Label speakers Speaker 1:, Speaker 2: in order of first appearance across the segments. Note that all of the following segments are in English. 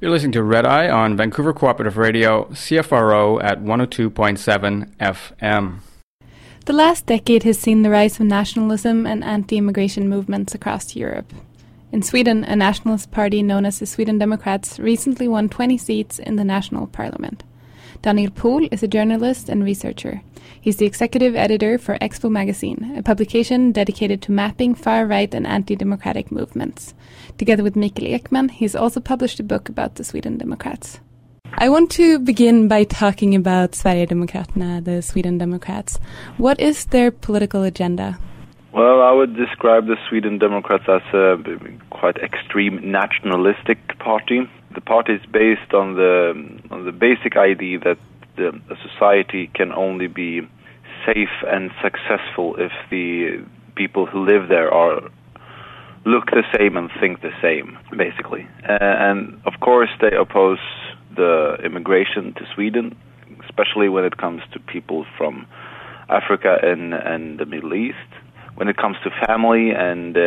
Speaker 1: You're listening to Red Eye on Vancouver Cooperative Radio, CFRO at 102.7 FM.
Speaker 2: The last decade has seen the rise of nationalism and anti-immigration movements across Europe. In Sweden, a nationalist party known as the Sweden Democrats recently won 20 seats in the national parliament. Daniel Pohl is a journalist and researcher. He's the executive editor for Expo magazine, a publication dedicated to mapping far-right and anti-democratic movements. Together with Mikael Ekman, he's also published a book about the Sweden Democrats. I want to begin by talking about Sverigedemokraterna, the Sweden Democrats. What is their political agenda?
Speaker 3: Well, I would describe the Sweden Democrats as a quite extreme nationalistic party. The party is based on the basic idea that a society can only be safe and successful if the people who live there look the same and think the same, basically. And of course, they oppose the immigration to Sweden, especially when it comes to people from Africa and the Middle East. When it comes to family and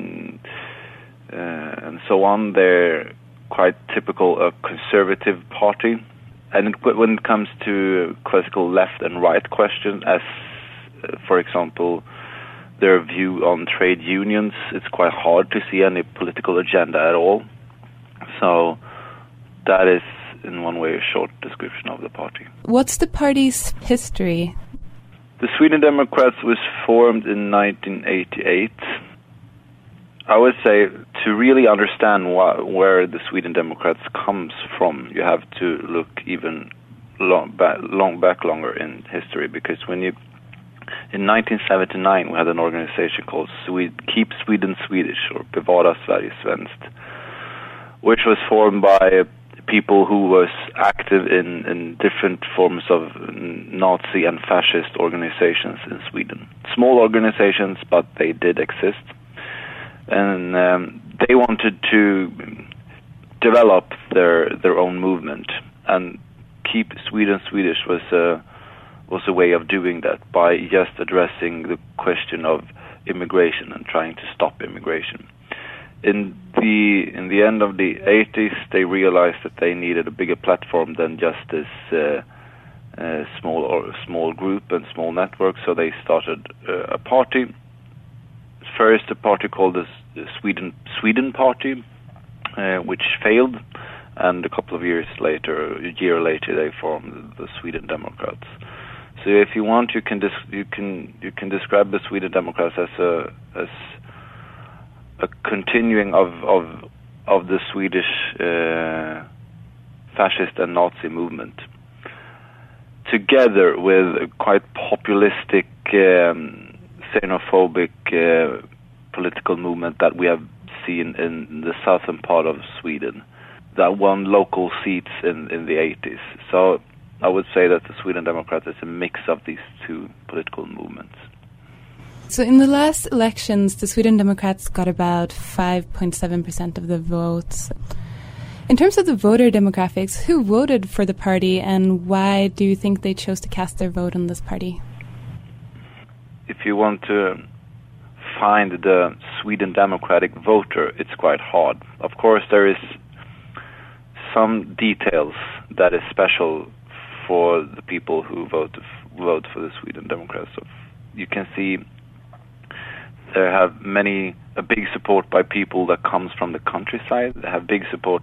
Speaker 3: so on, they're quite typical a conservative party. And when it comes to classical left and right questions, as for example their view on trade unions, it's quite hard to see any political agenda at all. So that is, in one way, a short description of the party.
Speaker 2: What's the party's history?
Speaker 3: The Sweden Democrats was formed in 1988. I would say to really understand where the Sweden Democrats comes from, you have to look even long back in history, because in 1979 we had an organization called Keep Sweden Swedish, or Bevara Sverige Svenskt, which was formed by people who was active in different forms of Nazi and fascist organizations in Sweden. Small organizations, but they did exist. And they wanted to develop their own movement, and Keep Sweden Swedish was a way of doing that by just addressing the question of immigration and trying to stop immigration. In the end of the 80s, they realized that they needed a bigger platform than just this small group and small network, so they started a party. First, a party called the Sweden Party, which failed, and a year later, they formed the Sweden Democrats. So, if you want, you can describe the Sweden Democrats as a continuing of the Swedish fascist and Nazi movement, together with a quite populistic, xenophobic political movement that we have seen in the southern part of Sweden, that won local seats in the 80s. So I would say that the Sweden Democrats is a mix of these two political movements.
Speaker 2: So in the last elections, the Sweden Democrats got about 5.7% of the votes. In terms of the voter demographics, who voted for the party, and why do you think they chose to cast their vote on this party?
Speaker 3: If you want to find the Sweden Democratic voter, it's quite hard. Of course, there is some details that is special for the people who vote for the Sweden Democrats. So you can see they have a big support by people that comes from the countryside. They have big support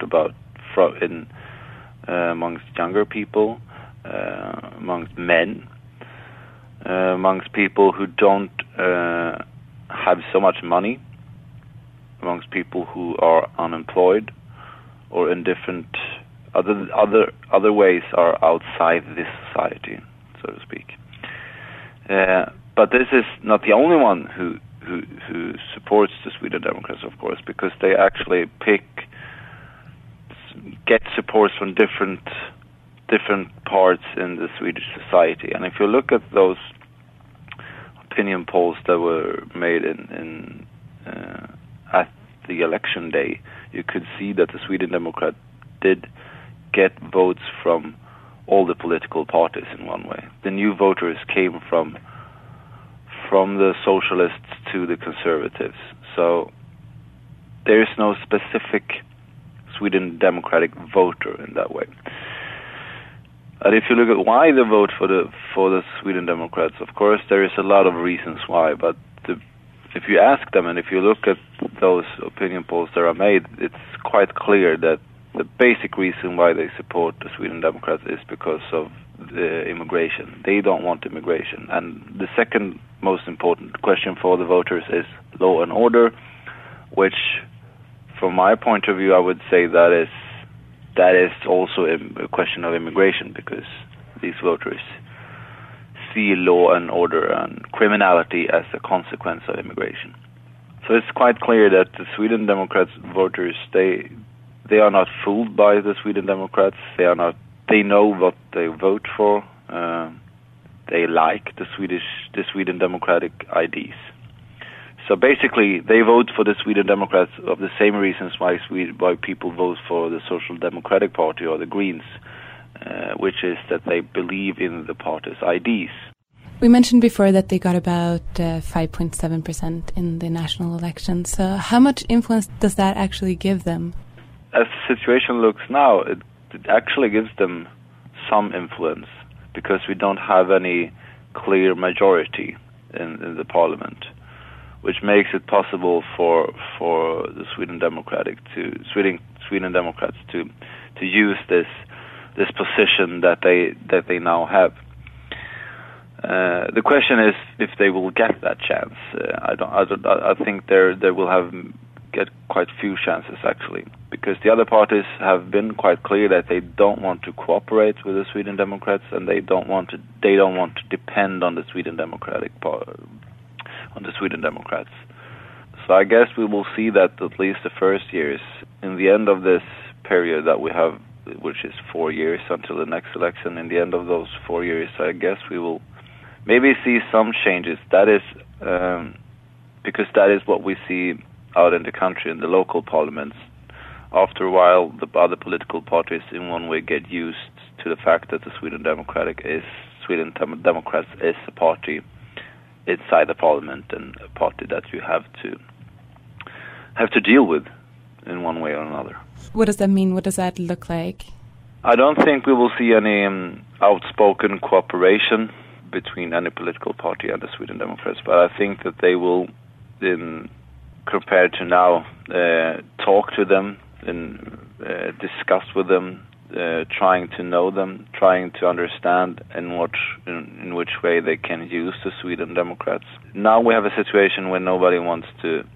Speaker 3: amongst younger people, amongst men, amongst people who don't have so much money, amongst people who are unemployed or in different other ways are outside this society, so to speak. But this is not the only one who supports the Sweden Democrats, of course, because they actually get support from different parts in the Swedish society. And if you look at those opinion polls that were made at the election day, you could see that the Sweden Democrat did get votes from all the political parties in one way. The new voters came from the socialists to the conservatives. So there is no specific Sweden Democratic voter in that way. And if you look at why they vote for the Sweden Democrats, of course there is a lot of reasons why, but if you ask them and if you look at those opinion polls that are made, it's quite clear that the basic reason why they support the Sweden Democrats is because of the immigration. They don't want immigration. And the second most important question for the voters is law and order, which from my point of view I would say that is also a question of immigration, because these voters see law and order and criminality as a consequence of immigration. So it's quite clear that the Sweden Democrats voters, they are not fooled by the Sweden Democrats. They know what they vote for. They like the Sweden Democratic ideas. So basically, they vote for the Sweden Democrats of the same reasons why people vote for the Social Democratic Party or the Greens, which is that they believe in the party's ideas.
Speaker 2: We mentioned before that they got about 5.7% in the national elections. So how much influence does that actually give them?
Speaker 3: As the situation looks now, it actually gives them some influence, because we don't have any clear majority in the parliament, which makes it possible for the Sweden Democrats to use this position that they now have. The question is if they will get that chance. I think they will get quite few chances actually, because the other parties have been quite clear that they don't want to cooperate with the Sweden Democrats, and they don't want to depend on the Sweden Democratic on the Sweden Democrats. So I guess we will see that at least the first years, in the end of this period that we have, which is 4 years until the next election, in the end of those 4 years, I guess we will maybe see some changes. That is because that is what we see out in the country, in the local parliaments. After a while, the other political parties in one way get used to the fact that the Sweden Democrats is a party inside the parliament, and a party that you have to deal with in one way or another.
Speaker 2: What does that mean? What does that look like?
Speaker 3: I don't think we will see any outspoken cooperation between any political party and the Sweden Democrats, but I think that they will, compared to now, talk to them and discuss with them, trying to know them, trying to understand in which way they can use the Sweden Democrats. Now we have a situation where nobody wants to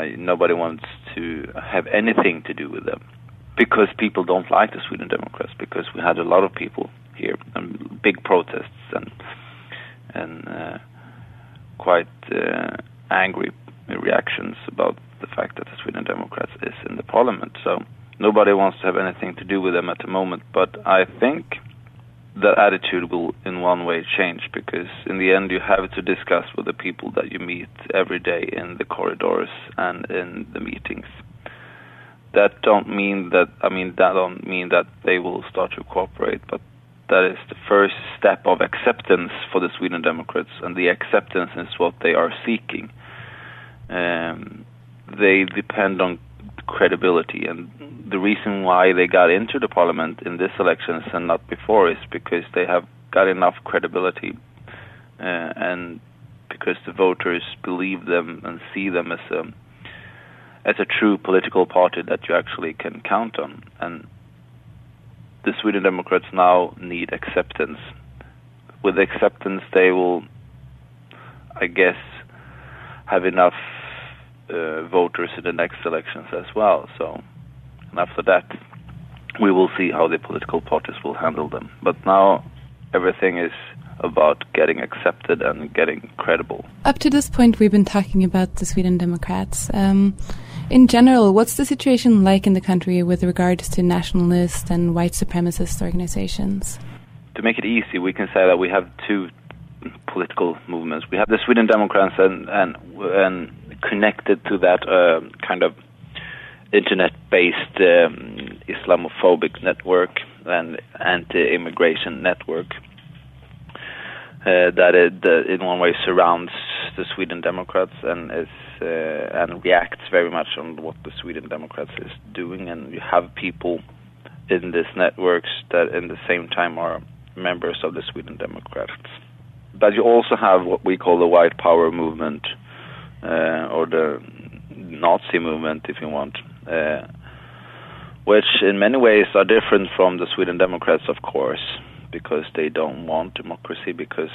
Speaker 3: have anything to do with them, because people don't like the Sweden Democrats, because we had a lot of people here and big protests and quite angry reactions about the fact that the Sweden Democrats is in the parliament. So nobody wants to have anything to do with them at the moment, but I think that attitude will in one way change, because in the end you have to discuss with the people that you meet every day in the corridors and in the meetings. That don't mean that they will start to cooperate, but that is the first step of acceptance for the Sweden Democrats, and the acceptance is what they are seeking. They depend on credibility, and the reason why they got into the parliament in this elections and not before is because they have got enough credibility, and because the voters believe them and see them as a true political party that you actually can count on. And the Sweden Democrats now need acceptance. With acceptance, they will, I guess, have enough voters in the next elections as well. So, and after that, we will see how the political parties will handle them. But now, everything is about getting accepted and getting credible.
Speaker 2: Up to this point, we've been talking about the Sweden Democrats. In general, what's the situation like in the country with regards to nationalist and white supremacist organizations?
Speaker 3: To make it easy, we can say that we have two political movements. We have the Sweden Democrats and connected to that kind of internet-based Islamophobic network and anti-immigration network that in one way surrounds the Sweden Democrats and is and reacts very much on what the Sweden Democrats is doing, and you have people in these networks that in the same time are members of the Sweden Democrats. But you also have what we call the White Power movement, or the Nazi movement, if you want, which in many ways are different from the Sweden Democrats, of course, because they don't want democracy, because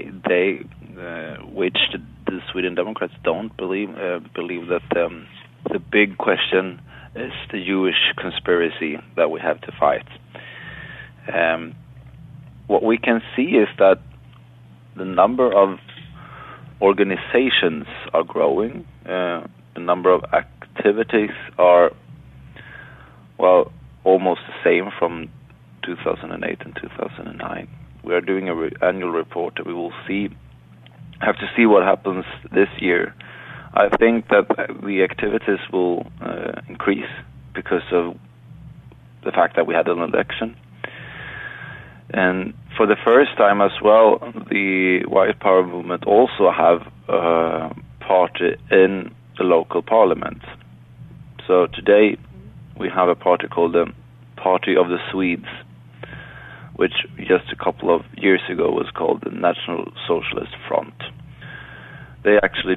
Speaker 3: which the Sweden Democrats don't believe that the big question is the Jewish conspiracy that we have to fight. What we can see is that the number of organizations are growing. The number of activities are, well, almost the same from 2008 and 2009. We are doing an annual report that we will have to see what happens this year. I think that the activities will increase because of the fact that we had an election. And for the first time as well, the White Power movement also have a party in the local parliament. So today we have a party called the Party of the Swedes, which just a couple of years ago was called the National Socialist Front. They actually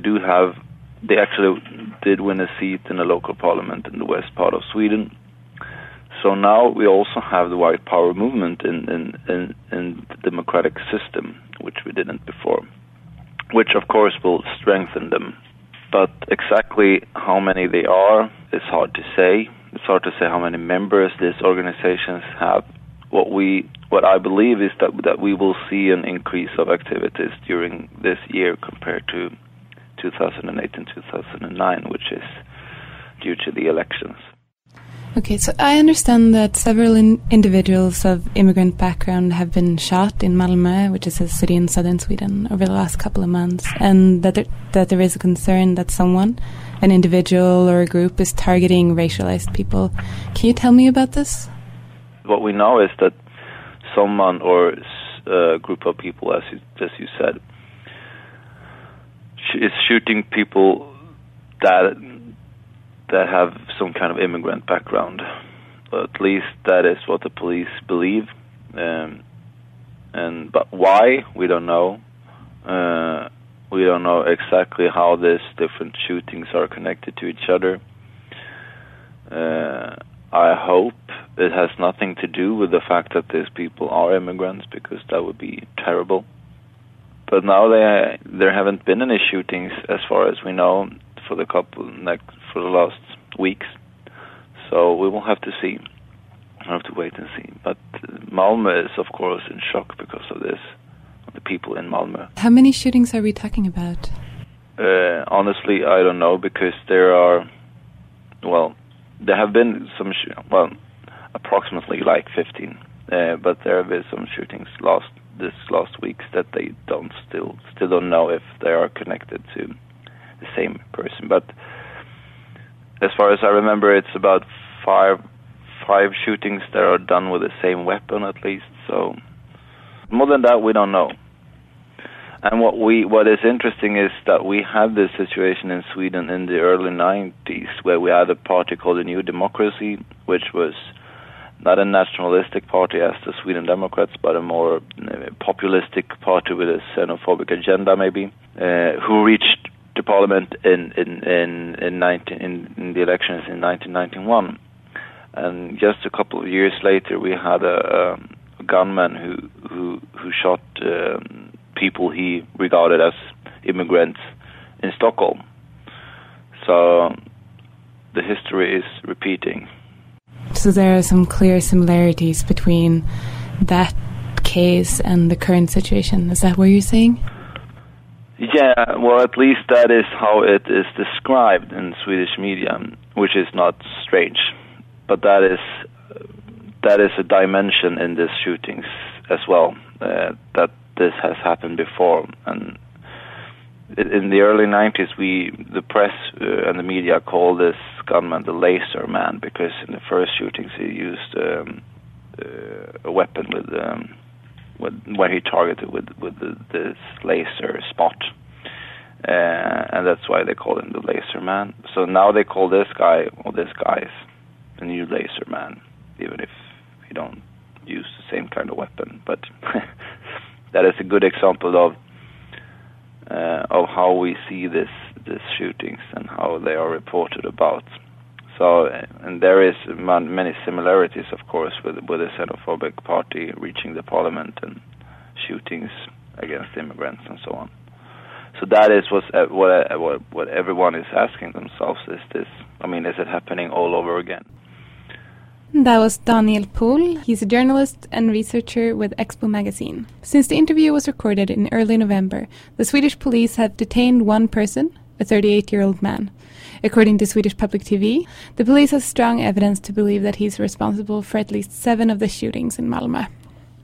Speaker 3: did win a seat in the local parliament in the west part of Sweden. So now we also have the White Power movement in the democratic system, which we didn't before, which of course will strengthen them. But exactly how many they are, it's hard to say. It's hard to say how many members these organizations have. What I believe is that we will see an increase of activities during this year compared to 2008 and 2009, which is due to the elections.
Speaker 2: Okay, so I understand that several individuals of immigrant background have been shot in Malmö, which is a city in southern Sweden, over the last couple of months, and that there is a concern that an individual or a group, is targeting racialized people. Can you tell me about this?
Speaker 3: What we know is that someone or a group of people, as you said, is shooting people that have some kind of immigrant background. At least that is what the police believe. But why, we don't know. We don't know exactly how these different shootings are connected to each other. I hope it has nothing to do with the fact that these people are immigrants, because that would be terrible. But now there haven't been any shootings, as far as we know, for the last weeks. So we will have to see. We'll have to wait and see. But Malmö is, of course, in shock because of this, the people in Malmö.
Speaker 2: How many shootings are we talking about?
Speaker 3: Honestly, I don't know, because there have been some, approximately like 15. But there have been some shootings this last week that they still don't know if they are connected to the same person. But as far as I remember, it's about five shootings that are done with the same weapon, at least. So more than that, we don't know. And what is interesting is that we had this situation in Sweden in the early 90s, where we had a party called the New Democracy, which was not a nationalistic party as the Sweden Democrats, but a more populistic party with a xenophobic agenda, maybe, who reached the parliament in the elections in 1991. And just a couple of years later, we had a gunman who shot people he regarded as immigrants in Stockholm. So the history is repeating.
Speaker 2: So there are some clear similarities between that case and the current situation. Is that what you're saying?
Speaker 3: Yeah, well, at least that is how it is described in Swedish media, which is not strange. But that is a dimension in these shootings as well, that this has happened before. And in the early 90s, the press and the media called this gunman the laser man, because in the first shootings he used a weapon where he targeted with this laser spot. and that's why they call him the Laser Man. So now they call this guy, or this guy, the new Laser Man, even if he don't use the same kind of weapon. But that is a good example of how we see these shootings and how they are reported about. So, and there is many similarities, of course, with the xenophobic party reaching the parliament and shootings against immigrants and so on. So that is what everyone is asking themselves: is it happening all over again?
Speaker 2: That was Daniel Pohl. He's a journalist and researcher with Expo magazine. Since the interview was recorded in early November, the Swedish police have detained one person, a 38-year-old man. According to Swedish public TV, the police has strong evidence to believe that he's responsible for at least 7 of the shootings in Malmö.